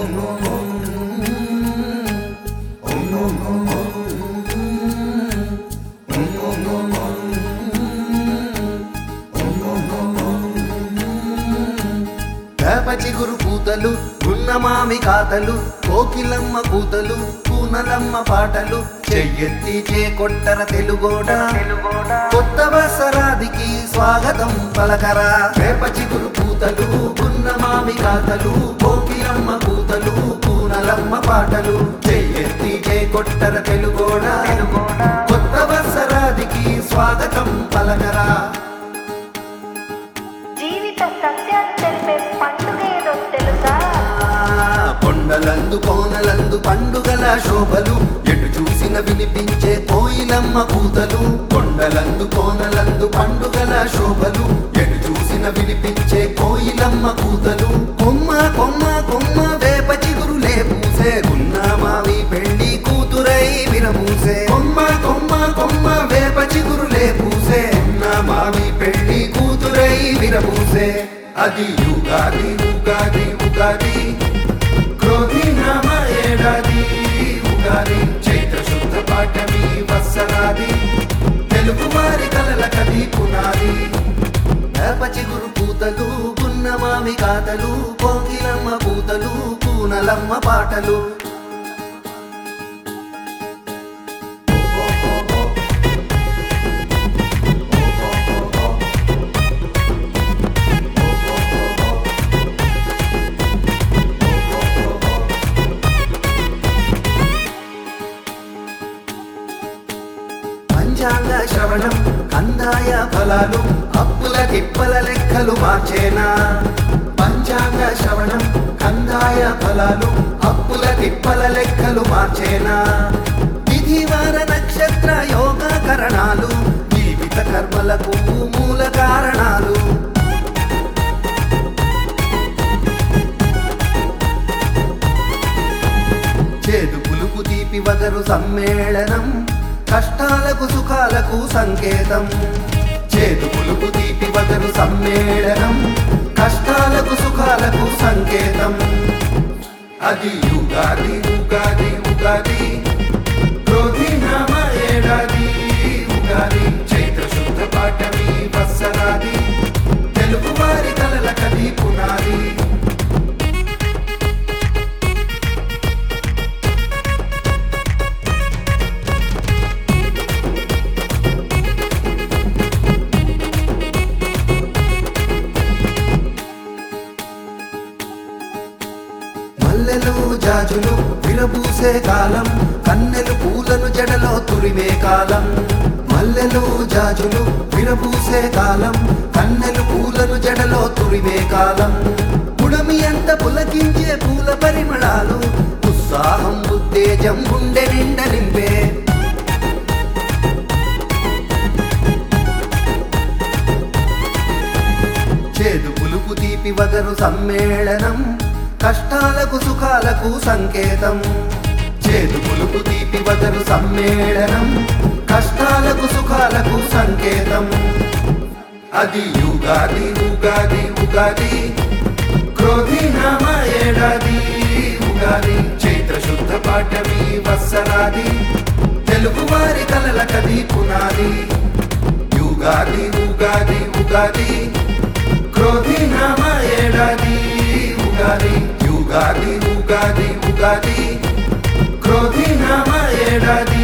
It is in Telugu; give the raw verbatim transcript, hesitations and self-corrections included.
వేప చిగురు పూతలు గున్నమామి కాతలు కోకిలమ్మ కూతలు కూనలమ్మ పాటలు చెయ్యెత్తి చేకొట్టర తెలుగోడ కొత్త వసరాదికి స్వాగతం పలకరా. వేప చిగురు పూతలు గున్నమామి కాతలు కోకిలమ్మ కూతలు కూనలమ్మ పాటలు చెయ్యెత్తి చేకొట్టర తెలుగోడ కొత్త వసరాదికి స్వాగతం పలకరా. కొండలందు కోనలందు పండుగల శోభలు ఎటు చూసిన వినిపించే కోయిలమ్మ కూతలు. కొండలందు కోనలందు పండుగల శోభలు ఎటు చూసిన వినిపించే కోయిలమ్మ కూతలు. కొమ్మ కొమ్మ కొమ్మ వేప చిగురులే పూసే గున్నమావి పెళ్లి కూతురై విరమూసే. కొమ్మ కొమ్మ కొమ్మ వేప చిగురులే పూసే గున్నమావి పెళ్లి కూతురై విరమూసే. అది యుగాది ఉగాది ఉగాది క్రోధి నామ ఏడాది ఉగాది చైత్ర శుద్ధ పాఠమి వత్సరాది తెలుగు వారి కలల కది పునాది. వేప చిగురు పూతలు గున్నమామి కాతలు కోకిలమ్మ కూతలు కూనలమ్మ పాటలు. పంచాంగ శ్రవణం కందాయ ఫలాలు అప్పుల తిప్పల లెక్కలు మార్చేనా. పంచాంగ శ్రవణం కందాయ ఫలాలు అప్పుల తిప్పల లెక్కలు మార్చేనా. విధివార నక్షత్ర యోగ కరణాలు జీవిత కర్మలకు మూల కారణాలు. చేదు పులుపు తీపి వగరు సమ్మేళనం కష్టాలకు సుఖాలకు సంకేతం. చేదు పులుపు తీపి వగరు సమ్మేళనం కష్టాలకు సుఖాలకు సంకేతం. అది యుగాది ఉగాది ఉగాది క్రోధి నామ ఏడాది ఉగాది చైత్ర శుద్ధ పాఠమి వత్సరాది తెలుగు వారి కలల కది పునాది. మల్లెలు జాజులు విరబూసే కాలం కన్నెలు పూలను జడలో తురిమే కాలం. మల్లెలు జాజులు విరబూసే కాలం కన్నెలు పూలను జడలో తురిమే కాలం. పుడమి ఎంత పులకించే పూల పరిమళాలు ఉత్సాహం ఉత్తేజం గుండె నిండ నింపే. చేదు పులుపు తీపి వగరు సమ్మేళనం కష్టాలకు సుఖాలకు సంకేతం. చేదు పులుపు తీపి వగరు సమ్మేళనం కష్టాలకు సుఖాలకు సంకేతం. అది యుగాది ఉగాది ఉగాది క్రోధి నామ ఏడాది ఉగాది చైత్ర శుద్ధ పాఠమి వత్సరాది తెలుగు వారి కలల కది పునాది. యుగాది ఉగాది ఉగాది క్రోధి నామ ఏడాది ఉగాది యుగాది ఉగాది ఉగాది క్రోధి నామ ఏడాది